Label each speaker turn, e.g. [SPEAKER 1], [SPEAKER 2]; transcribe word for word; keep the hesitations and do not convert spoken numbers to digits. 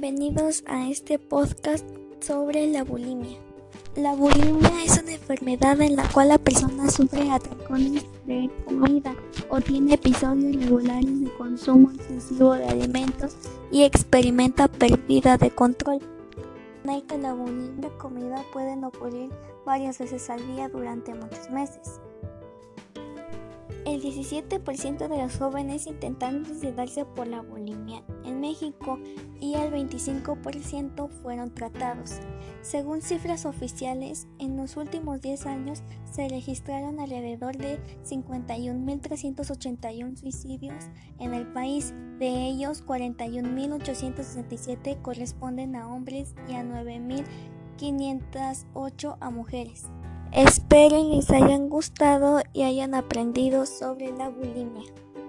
[SPEAKER 1] Bienvenidos a este podcast sobre la bulimia. La bulimia es una enfermedad en la cual la persona sufre atracones de comida o tiene episodios regulares de consumo excesivo de alimentos y experimenta pérdida de control. Que la bulimia de comida pueden ocurrir varias veces al día durante muchos meses. El diecisiete por ciento de los jóvenes intentan suicidarse por la bulimia en México y el veinticinco por ciento fueron tratados. Según cifras oficiales, en los últimos diez años se registraron alrededor de cincuenta y un mil trescientos ochenta y uno suicidios en el país. De ellos, cuarenta y un mil ochocientos sesenta y siete corresponden a hombres y a nueve mil quinientos ocho a mujeres. Espero les hayan gustado y hayan aprendido sobre la bulimia.